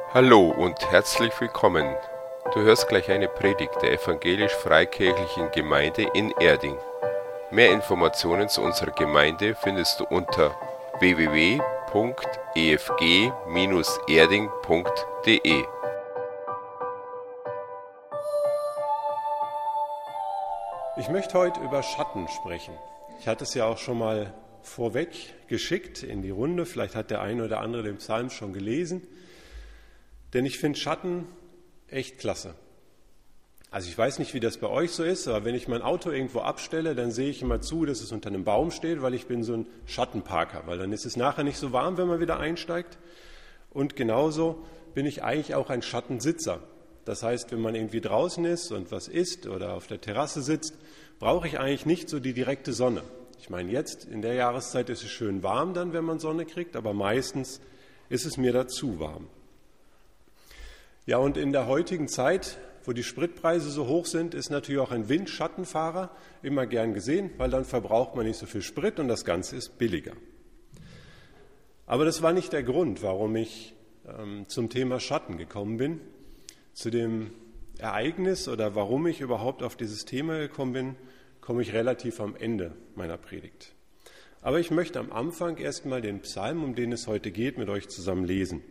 Hallo und herzlich willkommen. Du hörst gleich eine Predigt der Evangelisch-Freikirchlichen Gemeinde in Erding. Mehr Informationen zu unserer Gemeinde findest du unter www.efg-erding.de. Ich möchte heute über Schatten sprechen. Ich hatte es ja auch schon mal vorweg geschickt in die Runde. Vielleicht hat der eine oder andere den Psalm schon gelesen. Denn ich finde Schatten echt klasse. Also ich weiß nicht, wie das bei euch so ist, aber wenn ich mein Auto irgendwo abstelle, dann sehe ich immer zu, dass es unter einem Baum steht, weil ich bin so ein Schattenparker, weil dann ist es nachher nicht so warm, wenn man wieder einsteigt. Und genauso bin ich eigentlich auch ein Schattensitzer. Das heißt, wenn man irgendwie draußen ist und was isst oder auf der Terrasse sitzt, brauche ich eigentlich nicht so die direkte Sonne. Ich meine, jetzt in der Jahreszeit ist es schön warm dann, wenn man Sonne kriegt, aber meistens ist es mir da zu warm. Ja, und in der heutigen Zeit, wo die Spritpreise so hoch sind, ist natürlich auch ein Windschattenfahrer immer gern gesehen, weil dann verbraucht man nicht so viel Sprit und das Ganze ist billiger. Aber das war nicht der Grund, warum ich zum Thema Schatten gekommen bin. Zu dem Ereignis oder warum ich überhaupt auf dieses Thema gekommen bin, komme ich relativ am Ende meiner Predigt. Aber ich möchte am Anfang erstmal den Psalm, um den es heute geht, mit euch zusammen lesen.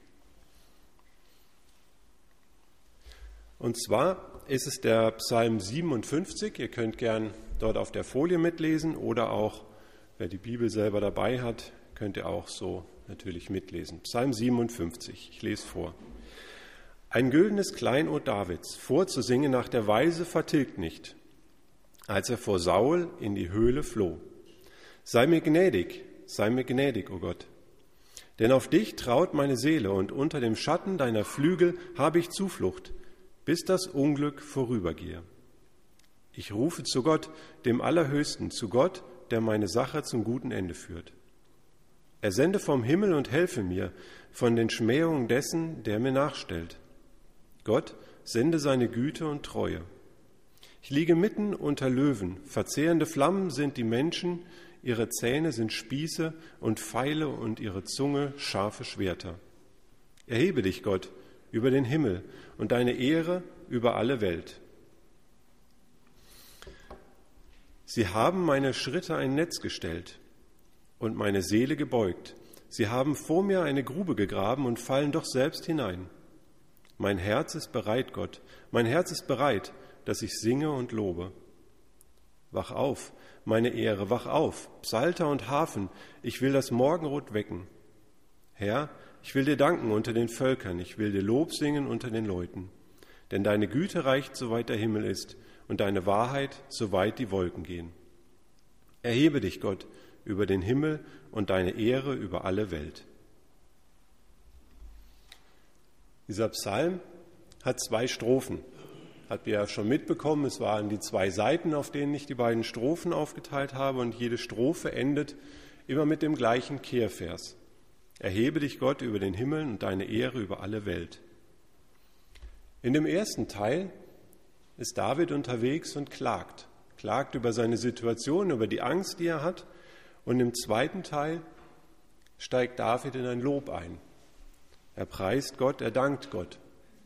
Und zwar ist es der Psalm 57. Ihr könnt gern dort auf der Folie mitlesen oder auch, wer die Bibel selber dabei hat, könnt ihr auch so natürlich mitlesen. Psalm 57, ich lese vor. Ein güldenes Kleinod Davids, vorzusingen nach der Weise vertilgt nicht, als er vor Saul in die Höhle floh. Sei mir gnädig, o Gott. Denn auf dich traut meine Seele und unter dem Schatten deiner Flügel habe ich Zuflucht, bis das Unglück vorübergehe. Ich rufe zu Gott, dem Allerhöchsten, zu Gott, der meine Sache zum guten Ende führt. Er sende vom Himmel und helfe mir von den Schmähungen dessen, der mir nachstellt. Gott, sende seine Güte und Treue. Ich liege mitten unter Löwen, verzehrende Flammen sind die Menschen, ihre Zähne sind Spieße und Pfeile und ihre Zunge scharfe Schwerter. Erhebe dich, Gott, über den Himmel und deine Ehre über alle Welt. Sie haben meine Schritte ein Netz gestellt und meine Seele gebeugt. Sie haben vor mir eine Grube gegraben und fallen doch selbst hinein. Mein Herz ist bereit, Gott, mein Herz ist bereit, dass ich singe und lobe. Wach auf, meine Ehre, wach auf, Psalter und Harfen, ich will das Morgenrot wecken. Herr, ich will dir danken unter den Völkern, ich will dir Lob singen unter den Leuten. Denn deine Güte reicht, soweit der Himmel ist, und deine Wahrheit, soweit die Wolken gehen. Erhebe dich, Gott, über den Himmel und deine Ehre über alle Welt. Dieser Psalm hat 2 Strophen. Habt ihr ja schon mitbekommen, es waren die 2 Seiten, auf denen ich die beiden Strophen aufgeteilt habe, und jede Strophe endet immer mit dem gleichen Kehrvers. Erhebe dich, Gott, über den Himmel und deine Ehre über alle Welt. In dem ersten Teil ist David unterwegs und klagt über seine Situation, über die Angst, die er hat. Und im zweiten Teil steigt David in ein Lob ein. Er preist Gott, er dankt Gott.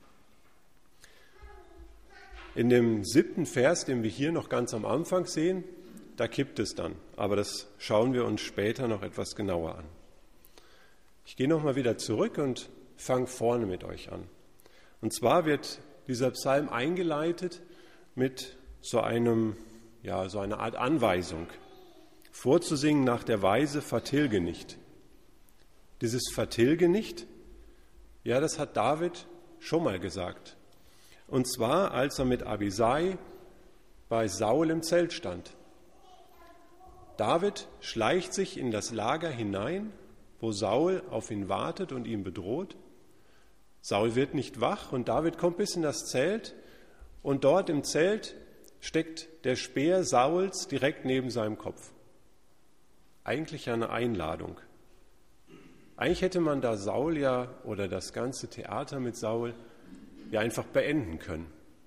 In dem 7. Vers, den wir hier noch ganz am Anfang sehen, da kippt es dann. Aber das schauen wir uns später noch etwas genauer an. Ich gehe nochmal wieder zurück und fange vorne mit euch an. Und zwar wird dieser Psalm eingeleitet mit so einer Art Anweisung. Vorzusingen nach der Weise vertilge nicht. Dieses vertilge nicht, ja, das hat David schon mal gesagt. Und zwar, als er mit Abisai bei Saul im Zelt stand. David schleicht sich in das Lager hinein, wo Saul auf ihn wartet und ihn bedroht. Saul wird nicht wach und David kommt bis in das Zelt und dort im Zelt steckt der Speer Sauls direkt neben seinem Kopf. Eigentlich eine Einladung. Eigentlich hätte man da Saul oder das ganze Theater mit Saul einfach beenden können.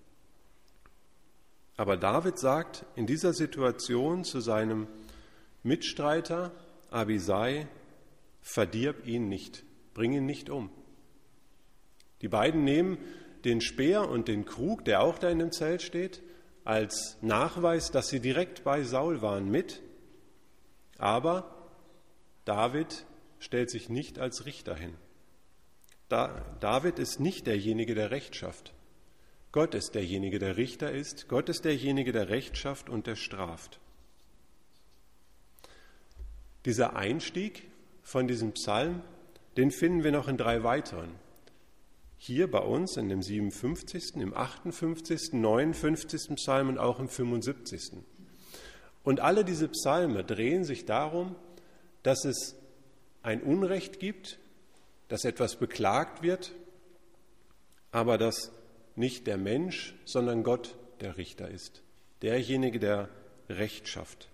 Aber David sagt in dieser Situation zu seinem Mitstreiter Abisai: Verdirb ihn nicht, bring ihn nicht um. Die beiden nehmen den Speer und den Krug, der auch da in dem Zelt steht, als Nachweis, dass sie direkt bei Saul waren, mit. Aber David stellt sich nicht als Richter hin. David ist nicht derjenige, der Recht schafft. Gott ist derjenige, der Richter ist. Gott ist derjenige, der Recht schafft und der straft. Dieser Einstieg von diesem Psalm, den finden wir noch in 3 weiteren. Hier bei uns in dem 57., im 58., 59. Psalm und auch im 75. Und alle diese Psalme drehen sich darum, dass es ein Unrecht gibt, dass etwas beklagt wird, aber dass nicht der Mensch, sondern Gott der Richter ist, derjenige, der Recht schafft.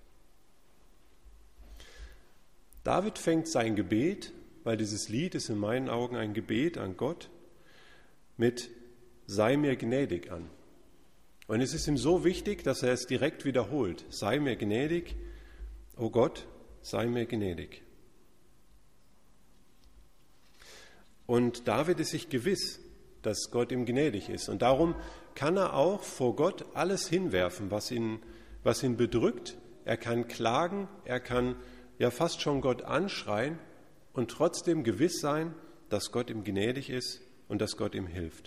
David fängt sein Gebet, weil dieses Lied ist in meinen Augen ein Gebet an Gott, mit sei mir gnädig an. Und es ist ihm so wichtig, dass er es direkt wiederholt. Sei mir gnädig, o Gott, sei mir gnädig. Und David ist sich gewiss, dass Gott ihm gnädig ist. Und darum kann er auch vor Gott alles hinwerfen, was ihn bedrückt. Er kann klagen, er kann ja fast schon Gott anschreien und trotzdem gewiss sein, dass Gott ihm gnädig ist und dass Gott ihm hilft.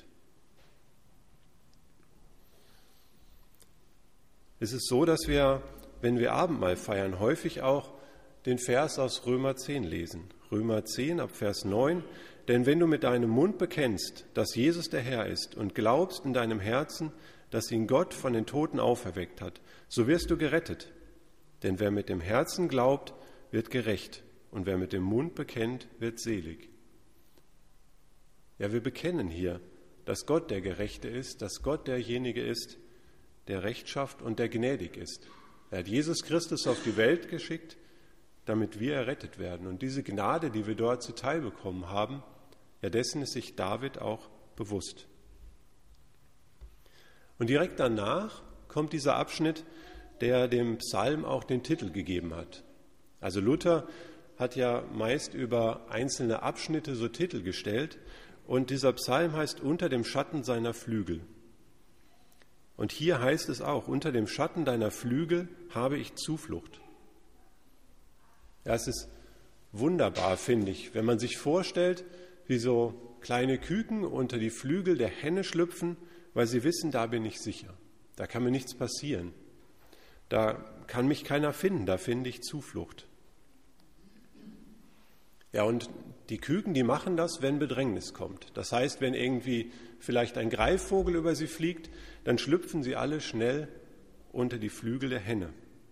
Es ist so, dass wir, wenn wir Abendmahl feiern, häufig auch den Vers aus Römer 10 lesen. Römer 10 ab Vers 9. Denn wenn du mit deinem Mund bekennst, dass Jesus der Herr ist und glaubst in deinem Herzen, dass ihn Gott von den Toten auferweckt hat, so wirst du gerettet. Denn wer mit dem Herzen glaubt, wird gerecht. Und wer mit dem Mund bekennt, wird selig. Ja, wir bekennen hier, dass Gott der Gerechte ist, dass Gott derjenige ist, der Recht schafft und der gnädig ist. Er hat Jesus Christus auf die Welt geschickt, damit wir errettet werden. Und diese Gnade, die wir dort zuteil bekommen haben, ja, dessen ist sich David auch bewusst. Und direkt danach kommt dieser Abschnitt, der dem Psalm auch den Titel gegeben hat. Also Luther hat ja meist über einzelne Abschnitte so Titel gestellt und dieser Psalm heißt unter dem Schatten seiner Flügel. Und hier heißt es auch, unter dem Schatten deiner Flügel habe ich Zuflucht. Ja, es ist wunderbar, finde ich, wenn man sich vorstellt, wie so kleine Küken unter die Flügel der Henne schlüpfen, weil sie wissen, da bin ich sicher. Da kann mir nichts passieren. Da kann mich keiner finden, da finde ich Zuflucht. Ja, und die Küken, die machen das, wenn Bedrängnis kommt. Das heißt, wenn irgendwie vielleicht ein Greifvogel über sie fliegt, dann schlüpfen sie alle schnell unter die Flügel der Henne.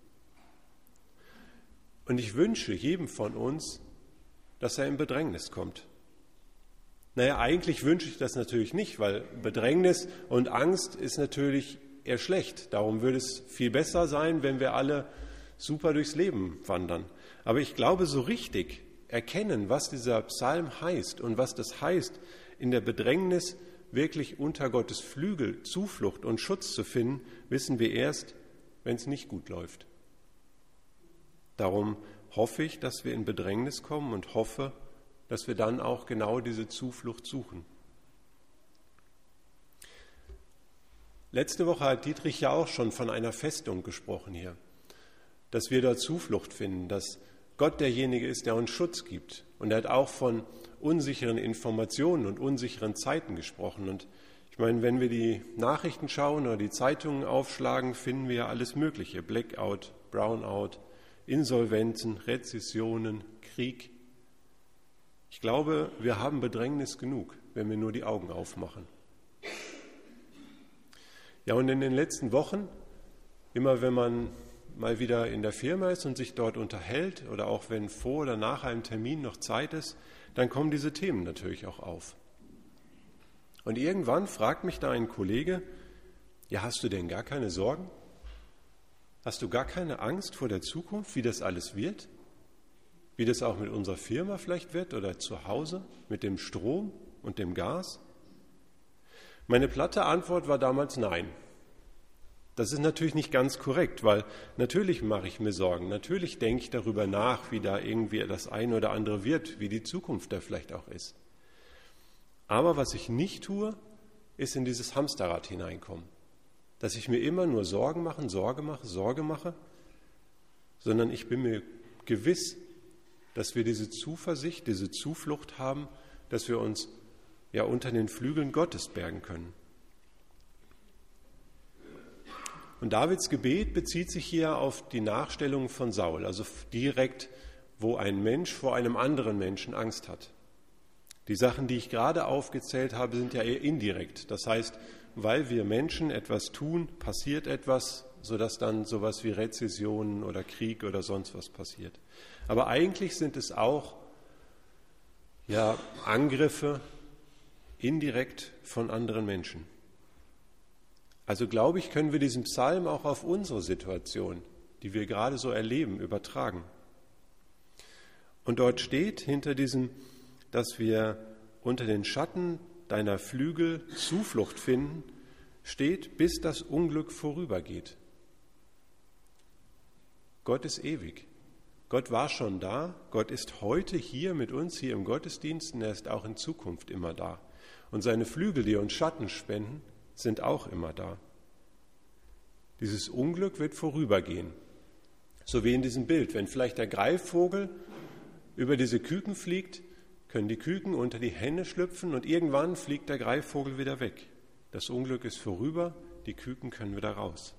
Und ich wünsche jedem von uns, dass er in Bedrängnis kommt. Naja, eigentlich wünsche ich das natürlich nicht, weil Bedrängnis und Angst ist natürlich eher schlecht. Darum würde es viel besser sein, wenn wir alle super durchs Leben wandern. Aber ich glaube, so richtig erkennen, was dieser Psalm heißt und was das heißt, in der Bedrängnis wirklich unter Gottes Flügel Zuflucht und Schutz zu finden, wissen wir erst, wenn es nicht gut läuft. Darum hoffe ich, dass wir in Bedrängnis kommen und hoffe, dass wir dann auch genau diese Zuflucht suchen. Letzte Woche hat Dietrich ja auch schon von einer Festung gesprochen hier, dass wir dort Zuflucht finden, dass Gott derjenige ist, der uns Schutz gibt. Und er hat auch von unsicheren Informationen und unsicheren Zeiten gesprochen. Und ich meine, wenn wir die Nachrichten schauen oder die Zeitungen aufschlagen, finden wir ja alles Mögliche. Blackout, Brownout, Insolvenzen, Rezessionen, Krieg. Ich glaube, wir haben Bedrängnis genug, wenn wir nur die Augen aufmachen. Ja, und in den letzten Wochen, immer wenn man mal wieder in der Firma ist und sich dort unterhält oder auch wenn vor oder nach einem Termin noch Zeit ist, dann kommen diese Themen natürlich auch auf. Und irgendwann fragt mich da ein Kollege, ja, hast du denn gar keine Sorgen? Hast du gar keine Angst vor der Zukunft, wie das alles wird? Wie das auch mit unserer Firma vielleicht wird oder zu Hause, mit dem Strom und dem Gas? Meine platte Antwort war damals nein. Das ist natürlich nicht ganz korrekt, weil natürlich mache ich mir Sorgen, natürlich denke ich darüber nach, wie da irgendwie das eine oder andere wird, wie die Zukunft da vielleicht auch ist. Aber was ich nicht tue, ist in dieses Hamsterrad hineinkommen. Dass ich mir immer nur Sorge mache, sondern ich bin mir gewiss, dass wir diese Zuversicht, diese Zuflucht haben, dass wir uns ja unter den Flügeln Gottes bergen können. Und Davids Gebet bezieht sich hier auf die Nachstellung von Saul, also direkt, wo ein Mensch vor einem anderen Menschen Angst hat. Die Sachen, die ich gerade aufgezählt habe, sind ja eher indirekt. Das heißt, weil wir Menschen etwas tun, passiert etwas, sodass dann sowas wie Rezessionen oder Krieg oder sonst was passiert. Aber eigentlich sind es auch Angriffe indirekt von anderen Menschen. Also glaube ich, können wir diesen Psalm auch auf unsere Situation, die wir gerade so erleben, übertragen. Und dort steht hinter diesem, dass wir unter den Schatten deiner Flügel Zuflucht finden, steht, bis das Unglück vorübergeht. Gott ist ewig. Gott war schon da. Gott ist heute hier mit uns, hier im Gottesdienst, und er ist auch in Zukunft immer da. Und seine Flügel, die uns Schatten spenden, sind auch immer da. Dieses Unglück wird vorübergehen. So wie in diesem Bild. Wenn vielleicht der Greifvogel über diese Küken fliegt, können die Küken unter die Henne schlüpfen und irgendwann fliegt der Greifvogel wieder weg. Das Unglück ist vorüber, die Küken können wieder raus.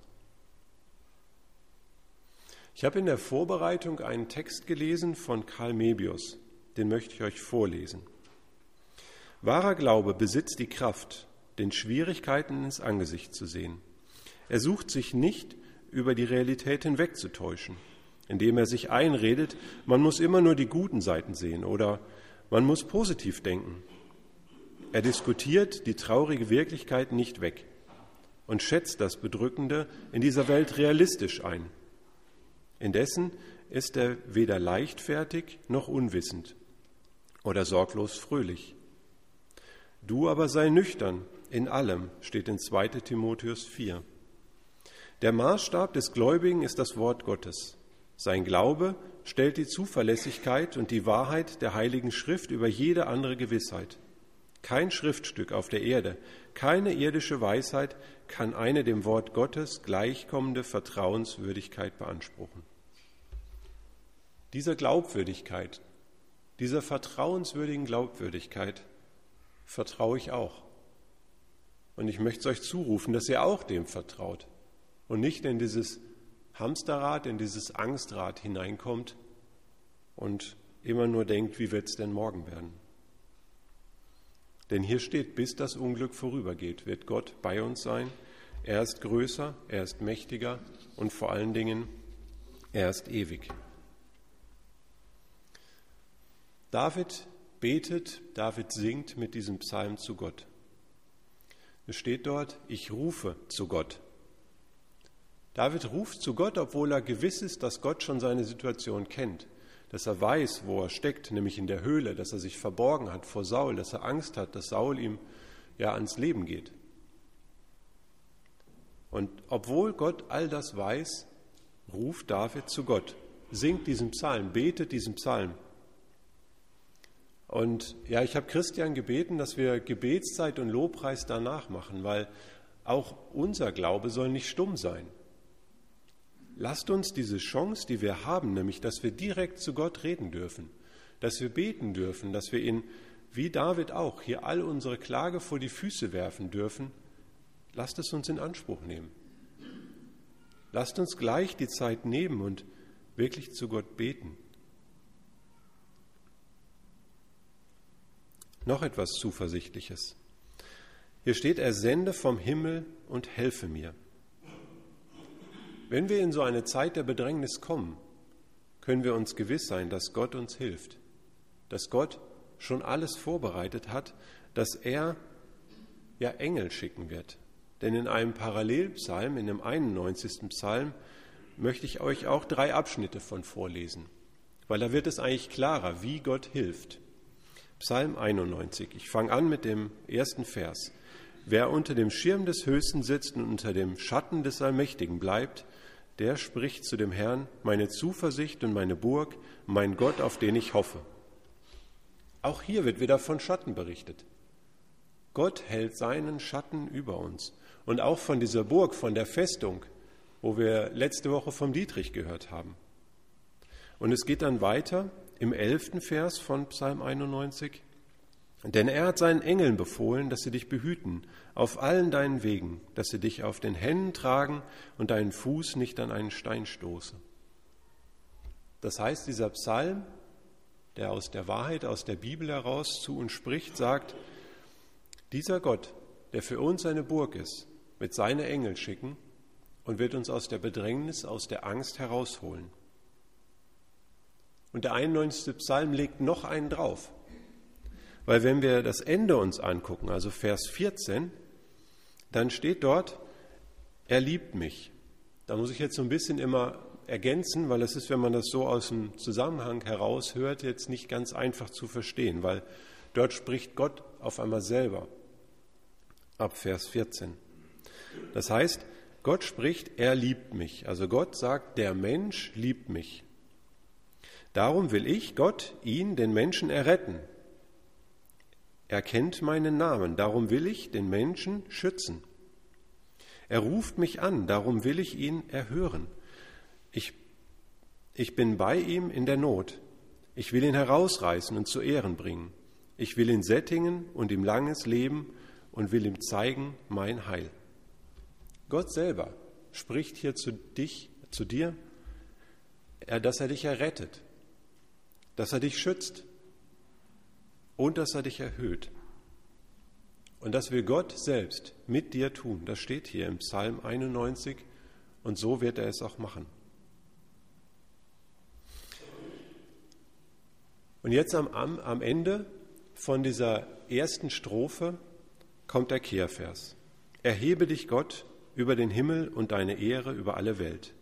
Ich habe in der Vorbereitung einen Text gelesen von Karl Mebius, den möchte ich euch vorlesen. Wahrer Glaube besitzt die Kraft, den Schwierigkeiten ins Angesicht zu sehen. Er sucht sich nicht, über die Realität hinwegzutäuschen, indem er sich einredet, man muss immer nur die guten Seiten sehen oder man muss positiv denken. Er diskutiert die traurige Wirklichkeit nicht weg und schätzt das Bedrückende in dieser Welt realistisch ein. Indessen ist er weder leichtfertig noch unwissend oder sorglos fröhlich. Du aber sei nüchtern in allem, steht in 2. Timotheus 4. Der Maßstab des Gläubigen ist das Wort Gottes. Sein Glaube stellt die Zuverlässigkeit und die Wahrheit der Heiligen Schrift über jede andere Gewissheit. Kein Schriftstück auf der Erde, keine irdische Weisheit kann eine dem Wort Gottes gleichkommende Vertrauenswürdigkeit beanspruchen. Dieser Glaubwürdigkeit, dieser vertrauenswürdigen Glaubwürdigkeit vertraue ich auch. Und ich möchte es euch zurufen, dass ihr auch dem vertraut und nicht in dieses Hamsterrad, in dieses Angstrad hineinkommt und immer nur denkt, wie wird es denn morgen werden? Denn hier steht, bis das Unglück vorübergeht, wird Gott bei uns sein. Er ist größer, er ist mächtiger und vor allen Dingen, er ist ewig. David betet, David singt mit diesem Psalm zu Gott. Es steht dort, ich rufe zu Gott. David ruft zu Gott, obwohl er gewiss ist, dass Gott schon seine Situation kennt, dass er weiß, wo er steckt, nämlich in der Höhle, dass er sich verborgen hat vor Saul, dass er Angst hat, dass Saul ihm ans Leben geht. Und obwohl Gott all das weiß, ruft David zu Gott, singt diesen Psalm, betet diesen Psalm. Und ich habe Christian gebeten, dass wir Gebetszeit und Lobpreis danach machen, weil auch unser Glaube soll nicht stumm sein. Lasst uns diese Chance, die wir haben, nämlich, dass wir direkt zu Gott reden dürfen, dass wir beten dürfen, dass wir ihn, wie David auch, hier all unsere Klage vor die Füße werfen dürfen, lasst es uns in Anspruch nehmen. Lasst uns gleich die Zeit nehmen und wirklich zu Gott beten. Noch etwas Zuversichtliches. Hier steht, er sende vom Himmel und helfe mir. Wenn wir in so eine Zeit der Bedrängnis kommen, können wir uns gewiss sein, dass Gott uns hilft, dass Gott schon alles vorbereitet hat, dass er Engel schicken wird. Denn in einem Parallelpsalm, in dem 91. Psalm, möchte ich euch auch 3 Abschnitte von vorlesen, weil da wird es eigentlich klarer, wie Gott hilft. Psalm 91, ich fange an mit dem ersten Vers. Wer unter dem Schirm des Höchsten sitzt und unter dem Schatten des Allmächtigen bleibt, der spricht zu dem Herrn, meine Zuversicht und meine Burg, mein Gott, auf den ich hoffe. Auch hier wird wieder von Schatten berichtet. Gott hält seinen Schatten über uns. Und auch von dieser Burg, von der Festung, wo wir letzte Woche vom Dietrich gehört haben. Und es geht dann weiter im 11. Vers von Psalm 91. Denn er hat seinen Engeln befohlen, dass sie dich behüten auf allen deinen Wegen, dass sie dich auf den Händen tragen und deinen Fuß nicht an einen Stein stoßen. Das heißt, dieser Psalm, der aus der Wahrheit, aus der Bibel heraus zu uns spricht, sagt, dieser Gott, der für uns eine Burg ist, wird seine Engel schicken und wird uns aus der Bedrängnis, aus der Angst herausholen. Und der 91. Psalm legt noch einen drauf. Weil wenn wir das Ende uns angucken, also Vers 14, dann steht dort, er liebt mich. Da muss ich jetzt so ein bisschen immer ergänzen, weil es ist, wenn man das so aus dem Zusammenhang heraushört, jetzt nicht ganz einfach zu verstehen, weil dort spricht Gott auf einmal selber ab Vers 14. Das heißt, Gott spricht, er liebt mich. Also Gott sagt, der Mensch liebt mich. Darum will ich, Gott, ihn, den Menschen, erretten. Er kennt meinen Namen, darum will ich den Menschen schützen. Er ruft mich an, darum will ich ihn erhören. Ich bin bei ihm in der Not. Ich will ihn herausreißen und zu Ehren bringen. Ich will ihn sättigen und ihm langes Leben und will ihm zeigen mein Heil. Gott selber spricht hier zu dir, dass er dich errettet, dass er dich schützt und dass er dich erhöht. Und das will Gott selbst mit dir tun. Das steht hier im Psalm 91 und so wird er es auch machen. Und jetzt am Ende von dieser ersten Strophe kommt der Kehrvers. Erhebe dich, Gott, über den Himmel und deine Ehre über alle Welt.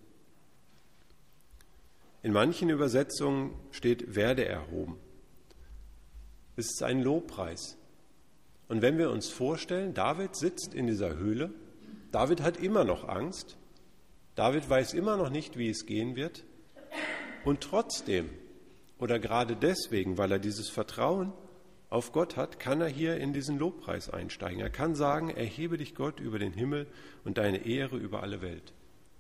In manchen Übersetzungen steht, werde erhoben. Es ist ein Lobpreis. Und wenn wir uns vorstellen, David sitzt in dieser Höhle, David hat immer noch Angst, David weiß immer noch nicht, wie es gehen wird, und trotzdem, oder gerade deswegen, weil er dieses Vertrauen auf Gott hat, kann er hier in diesen Lobpreis einsteigen. Er kann sagen, erhebe dich, Gott, über den Himmel und deine Ehre über alle Welt.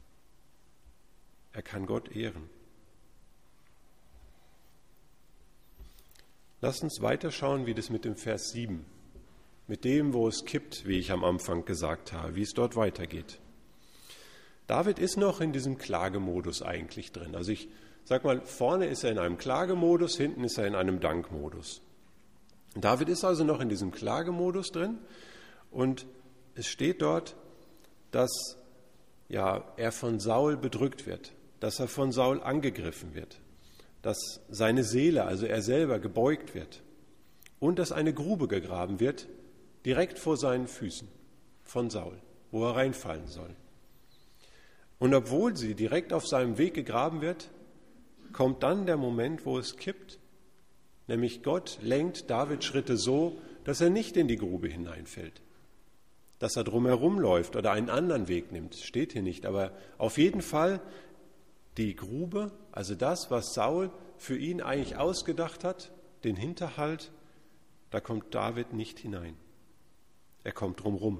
Er kann Gott ehren. Lasst uns weiterschauen, wie das mit dem Vers 7, mit dem, wo es kippt, wie ich am Anfang gesagt habe, wie es dort weitergeht. David ist noch in diesem Klagemodus eigentlich drin. Also ich sag mal, vorne ist er in einem Klagemodus, hinten ist er in einem Dankmodus. David ist also noch in diesem Klagemodus drin und es steht dort, dass er von Saul bedrückt wird, dass er von Saul angegriffen wird, dass seine Seele, also er selber, gebeugt wird und dass eine Grube gegraben wird, direkt vor seinen Füßen von Saul, wo er reinfallen soll. Und obwohl sie direkt auf seinem Weg gegraben wird, kommt dann der Moment, wo es kippt, nämlich Gott lenkt Davids Schritte so, dass er nicht in die Grube hineinfällt, dass er drumherum läuft oder einen anderen Weg nimmt, steht hier nicht, aber auf jeden Fall die Grube, also das, was Saul für ihn eigentlich ausgedacht hat, den Hinterhalt, da kommt David nicht hinein. Er kommt drumherum.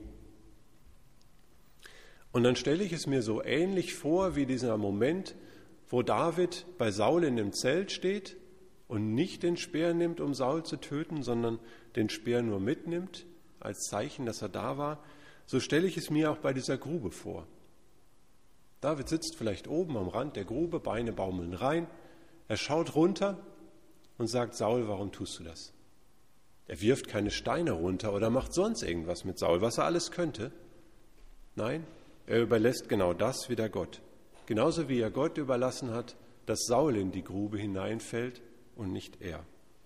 Und dann stelle ich es mir so ähnlich vor wie dieser Moment, wo David bei Saul in dem Zelt steht und nicht den Speer nimmt, um Saul zu töten, sondern den Speer nur mitnimmt, als Zeichen, dass er da war. So stelle ich es mir auch bei dieser Grube vor. David sitzt vielleicht oben am Rand der Grube, Beine baumeln rein, er schaut runter und sagt, Saul, warum tust du das? Er wirft keine Steine runter oder macht sonst irgendwas mit Saul, was er alles könnte. Nein, er überlässt genau das wieder Gott. Genauso wie er Gott überlassen hat, dass Saul in die Grube hineinfällt und nicht er.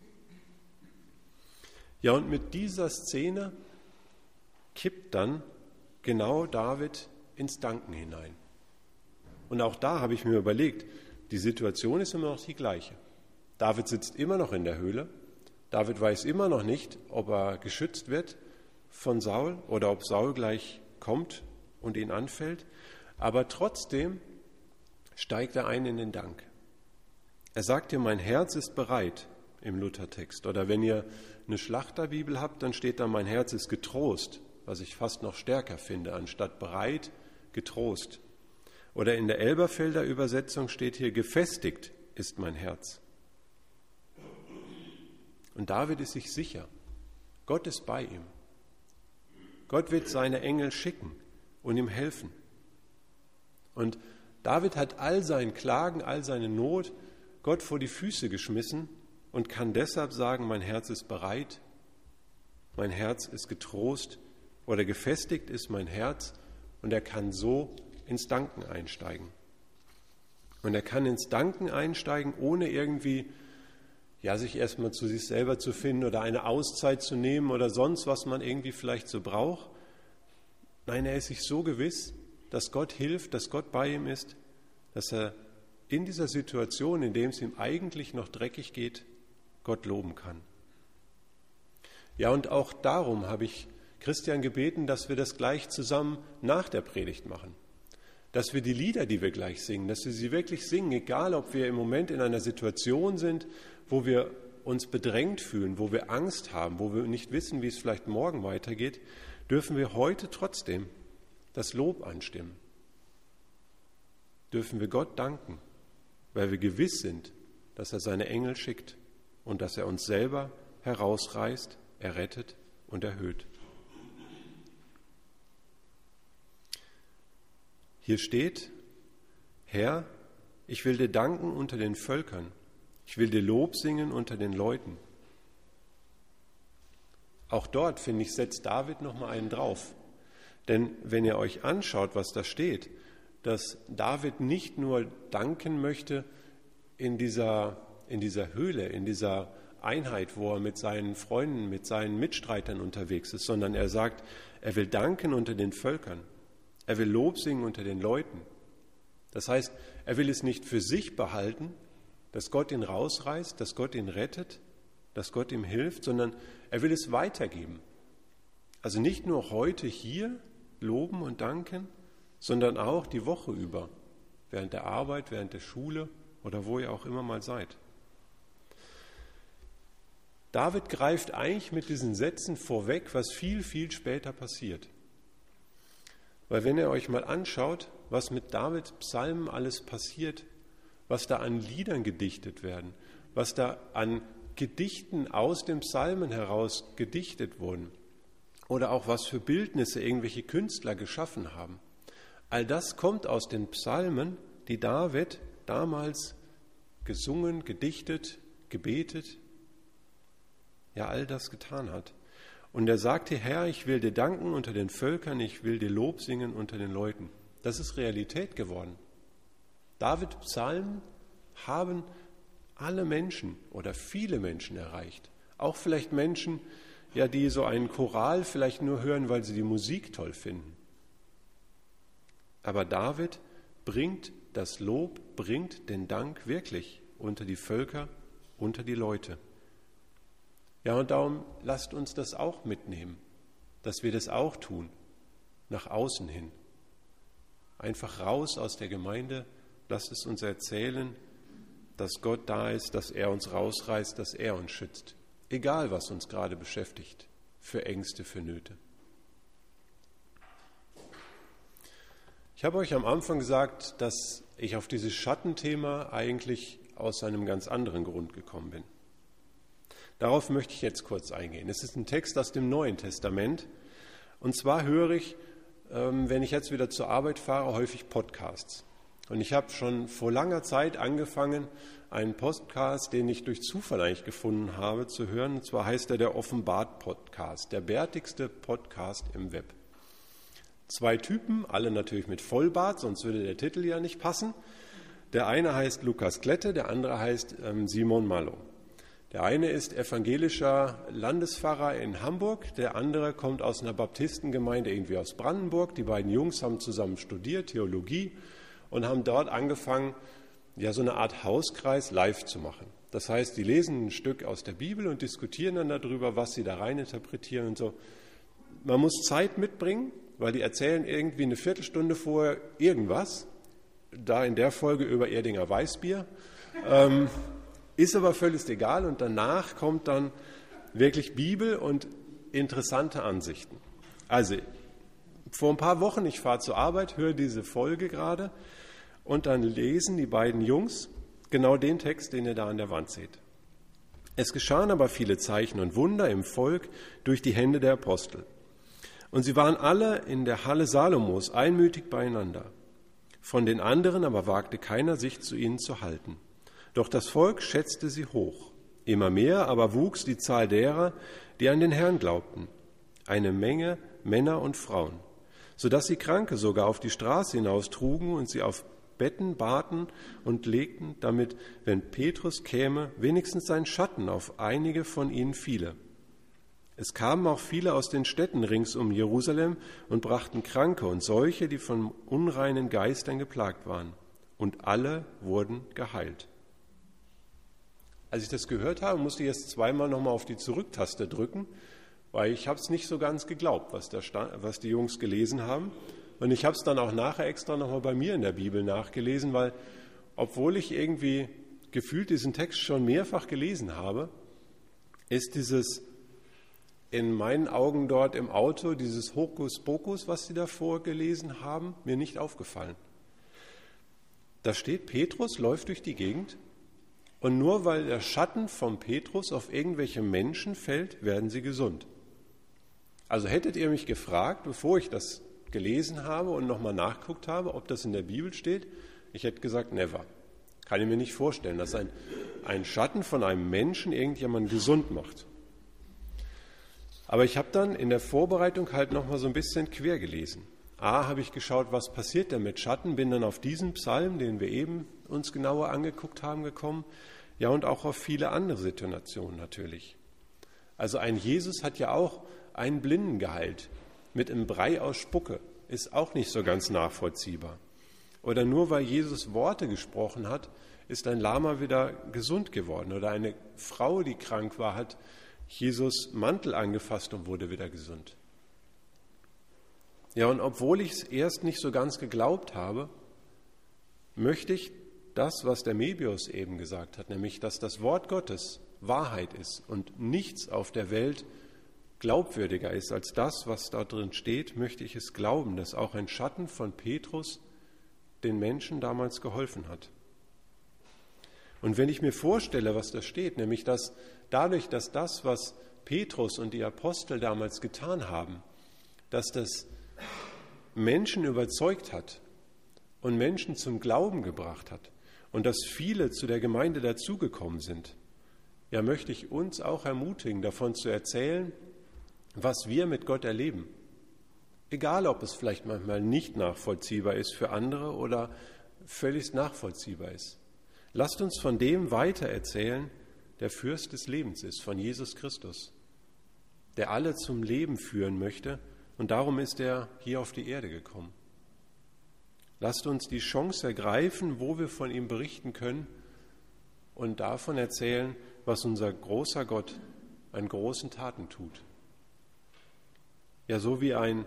Ja, und mit dieser Szene kippt dann genau David ins Danken hinein. Und auch da habe ich mir überlegt, die Situation ist immer noch die gleiche. David sitzt immer noch in der Höhle. David weiß immer noch nicht, ob er geschützt wird von Saul oder ob Saul gleich kommt und ihn anfällt. Aber trotzdem steigt er ein in den Dank. Er sagt dir, mein Herz ist bereit, im Luthertext. Oder wenn ihr eine Schlachterbibel habt, dann steht da, mein Herz ist getrost, was ich fast noch stärker finde, anstatt bereit, getrost. Oder in der Elberfelder Übersetzung steht hier, gefestigt ist mein Herz. Und David ist sich sicher, Gott ist bei ihm. Gott wird seine Engel schicken und ihm helfen. Und David hat all sein Klagen, all seine Not Gott vor die Füße geschmissen und kann deshalb sagen, mein Herz ist bereit, mein Herz ist getrost oder gefestigt ist mein Herz, und er kann so ins Danken einsteigen. Und er kann ins Danken einsteigen, ohne irgendwie sich erstmal zu sich selber zu finden oder eine Auszeit zu nehmen oder sonst, was man irgendwie vielleicht so braucht. Nein, er ist sich so gewiss, dass Gott hilft, dass Gott bei ihm ist, dass er in dieser Situation, in der es ihm eigentlich noch dreckig geht, Gott loben kann. Ja, und auch darum habe ich Christian gebeten, dass wir das gleich zusammen nach der Predigt machen. Dass wir die Lieder, die wir gleich singen, dass wir sie wirklich singen, egal ob wir im Moment in einer Situation sind, wo wir uns bedrängt fühlen, wo wir Angst haben, wo wir nicht wissen, wie es vielleicht morgen weitergeht, dürfen wir heute trotzdem das Lob anstimmen. Dürfen wir Gott danken, weil wir gewiss sind, dass er seine Engel schickt und dass er uns selber herausreißt, errettet und erhöht. Hier steht, Herr, ich will dir danken unter den Völkern, ich will dir Lob singen unter den Leuten. Auch dort, finde ich, setzt David noch mal einen drauf. Denn wenn ihr euch anschaut, was da steht, dass David nicht nur danken möchte in dieser Höhle, in dieser Einheit, wo er mit seinen Freunden, mit seinen Mitstreitern unterwegs ist, sondern er sagt, er will danken unter den Völkern. Er will Lob singen unter den Leuten. Das heißt, er will es nicht für sich behalten, dass Gott ihn rausreißt, dass Gott ihn rettet, dass Gott ihm hilft, sondern er will es weitergeben. Also nicht nur heute hier loben und danken, sondern auch die Woche über, während der Arbeit, während der Schule oder wo ihr auch immer mal seid. David greift eigentlich mit diesen Sätzen vorweg, was viel, viel später passiert. Weil wenn ihr euch mal anschaut, was mit Davids Psalmen alles passiert, was da an Liedern gedichtet werden, was da an Gedichten aus den Psalmen heraus gedichtet wurden oder auch was für Bildnisse irgendwelche Künstler geschaffen haben. All das kommt aus den Psalmen, die David damals gesungen, gedichtet, gebetet, all das getan hat. Und er sagte, Herr, ich will dir danken unter den Völkern, ich will dir Lob singen unter den Leuten. Das ist Realität geworden. Davids Psalmen haben alle Menschen oder viele Menschen erreicht. Auch vielleicht Menschen, die so einen Choral vielleicht nur hören, weil sie die Musik toll finden. Aber David bringt das Lob, bringt den Dank wirklich unter die Völker, unter die Leute. Ja, und darum lasst uns das auch mitnehmen, dass wir das auch tun, nach außen hin. Einfach raus aus der Gemeinde, lasst es uns erzählen, dass Gott da ist, dass er uns rausreißt, dass er uns schützt. Egal, was uns gerade beschäftigt, für Ängste, für Nöte. Ich habe euch am Anfang gesagt, dass ich auf dieses Schattenthema eigentlich aus einem ganz anderen Grund gekommen bin. Darauf möchte ich jetzt kurz eingehen. Es ist ein Text aus dem Neuen Testament. Und zwar höre ich, wenn ich jetzt wieder zur Arbeit fahre, häufig Podcasts. Und ich habe schon vor langer Zeit angefangen, einen Podcast, den ich durch Zufall eigentlich gefunden habe, zu hören. Und zwar heißt er der Offenbart-Podcast, der bärtigste Podcast im Web. 2 Typen, alle natürlich mit Vollbart, sonst würde der Titel ja nicht passen. Der eine heißt Lukas Klette, der andere heißt Simon Mallow. Der eine ist evangelischer Landespfarrer in Hamburg, der andere kommt aus einer Baptistengemeinde irgendwie aus Brandenburg. Die beiden Jungs haben zusammen studiert, Theologie, und haben dort angefangen, so eine Art Hauskreis live zu machen. Das heißt, die lesen ein Stück aus der Bibel und diskutieren dann darüber, was sie da rein interpretieren und so. Man muss Zeit mitbringen, weil die erzählen irgendwie eine Viertelstunde vorher irgendwas, da in der Folge über Erdinger Weißbier. Ist aber völlig egal und danach kommt dann wirklich Bibel und interessante Ansichten. Also vor ein paar Wochen, ich fahre zur Arbeit, höre diese Folge gerade und dann lesen die beiden Jungs genau den Text, den ihr da an der Wand seht. Es geschahen aber viele Zeichen und Wunder im Volk durch die Hände der Apostel. Und sie waren alle in der Halle Salomos einmütig beieinander. Von den anderen aber wagte keiner, sich zu ihnen zu halten. Doch das Volk schätzte sie hoch. Immer mehr aber wuchs die Zahl derer, die an den Herrn glaubten. Eine Menge Männer und Frauen, sodass sie Kranke sogar auf die Straße hinaus trugen und sie auf Betten baten und legten, damit, wenn Petrus käme, wenigstens sein Schatten auf einige von ihnen fiele. Es kamen auch viele aus den Städten rings um Jerusalem und brachten Kranke und solche, die von unreinen Geistern geplagt waren. Und alle wurden geheilt. Als ich das gehört habe, musste ich jetzt zweimal nochmal auf die Zurücktaste drücken, weil ich habe es nicht so ganz geglaubt, was die Jungs gelesen haben. Und ich habe es dann auch nachher extra nochmal bei mir in der Bibel nachgelesen, weil obwohl ich irgendwie gefühlt diesen Text schon mehrfach gelesen habe, ist dieses in meinen Augen dort im Auto, dieses Hokuspokus, was sie davor gelesen haben, mir nicht aufgefallen. Da steht, Petrus läuft durch die Gegend und nur weil der Schatten von Petrus auf irgendwelche Menschen fällt, werden sie gesund. Also hättet ihr mich gefragt, bevor ich das gelesen habe und nochmal nachgeguckt habe, ob das in der Bibel steht, ich hätte gesagt, never. Kann ich mir nicht vorstellen, dass ein Schatten von einem Menschen irgendjemanden gesund macht. Aber ich habe dann in der Vorbereitung halt nochmal so ein bisschen quer gelesen. Habe ich geschaut, was passiert denn mit Schatten, bin dann auf diesen Psalm, den wir eben uns genauer angeguckt haben, gekommen. Ja, und auch auf viele andere Situationen natürlich. Also ein Jesus hat ja auch einen Blinden geheilt. Mit einem Brei aus Spucke ist auch nicht so ganz nachvollziehbar. Oder nur weil Jesus Worte gesprochen hat, ist ein Lama wieder gesund geworden. Oder eine Frau, die krank war, hat Jesus Mantel angefasst und wurde wieder gesund. Ja, und obwohl ich es erst nicht so ganz geglaubt habe, möchte ich das, was der Mebius eben gesagt hat, nämlich, dass das Wort Gottes Wahrheit ist und nichts auf der Welt glaubwürdiger ist als das, was da drin steht, möchte ich es glauben, dass auch ein Schatten von Petrus den Menschen damals geholfen hat. Und wenn ich mir vorstelle, was da steht, nämlich dass dadurch, dass das, was Petrus und die Apostel damals getan haben, dass das Menschen überzeugt hat und Menschen zum Glauben gebracht hat und dass viele zu der Gemeinde dazugekommen sind, ja, möchte ich uns auch ermutigen, davon zu erzählen, was wir mit Gott erleben. Egal, ob es vielleicht manchmal nicht nachvollziehbar ist für andere oder völlig nachvollziehbar ist. Lasst uns von dem weiter erzählen, der Fürst des Lebens ist, von Jesus Christus, der alle zum Leben führen möchte und darum ist er hier auf die Erde gekommen. Lasst uns die Chance ergreifen, wo wir von ihm berichten können und davon erzählen, was unser großer Gott an großen Taten tut. Ja, so wie ein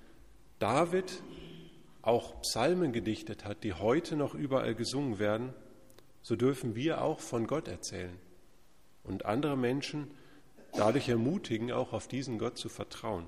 David auch Psalmen gedichtet hat, die heute noch überall gesungen werden, so dürfen wir auch von Gott erzählen und andere Menschen dadurch ermutigen, auch auf diesen Gott zu vertrauen.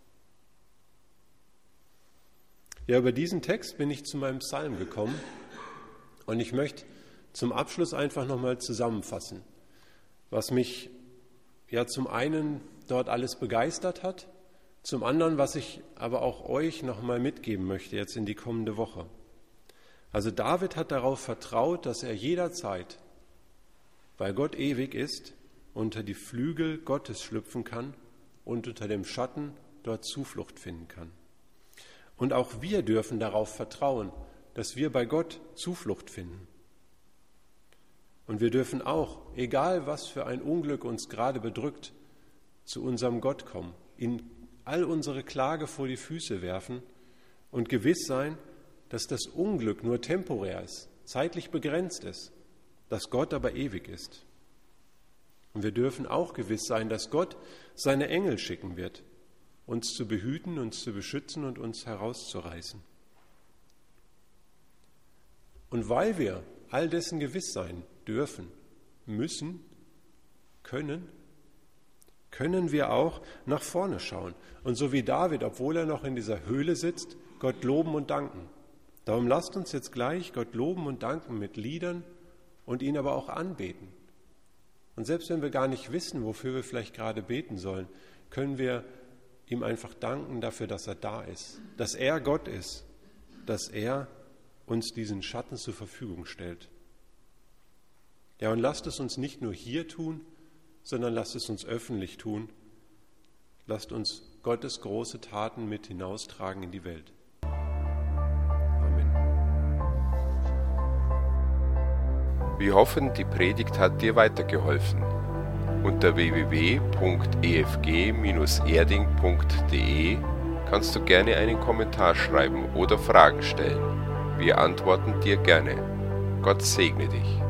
Ja, über diesen Text bin ich zu meinem Psalm gekommen und ich möchte zum Abschluss einfach nochmal zusammenfassen, was mich ja zum einen dort alles begeistert hat, zum anderen, was ich aber auch euch nochmal mitgeben möchte jetzt in die kommende Woche. Also David hat darauf vertraut, dass er jederzeit, weil Gott ewig ist, unter die Flügel Gottes schlüpfen kann und unter dem Schatten dort Zuflucht finden kann. Und auch wir dürfen darauf vertrauen, dass wir bei Gott Zuflucht finden. Und wir dürfen auch, egal was für ein Unglück uns gerade bedrückt, zu unserem Gott kommen, ihn all unsere Klage vor die Füße werfen und gewiss sein, dass das Unglück nur temporär ist, zeitlich begrenzt ist, dass Gott aber ewig ist. Und wir dürfen auch gewiss sein, dass Gott seine Engel schicken wird, uns zu behüten, uns zu beschützen und uns herauszureißen. Und weil wir all dessen gewiss sein dürfen, müssen, können wir auch nach vorne schauen. Und so wie David, obwohl er noch in dieser Höhle sitzt, Gott loben und danken. Darum lasst uns jetzt gleich Gott loben und danken mit Liedern und ihn aber auch anbeten. Und selbst wenn wir gar nicht wissen, wofür wir vielleicht gerade beten sollen, können wir ihm einfach danken dafür, dass er da ist, dass er Gott ist, dass er uns diesen Schatten zur Verfügung stellt. Ja, und lasst es uns nicht nur hier tun, sondern lasst es uns öffentlich tun. Lasst uns Gottes große Taten mit hinaustragen in die Welt. Amen. Wir hoffen, die Predigt hat dir weitergeholfen. Unter www.efg-erding.de kannst du gerne einen Kommentar schreiben oder Fragen stellen. Wir antworten dir gerne. Gott segne dich.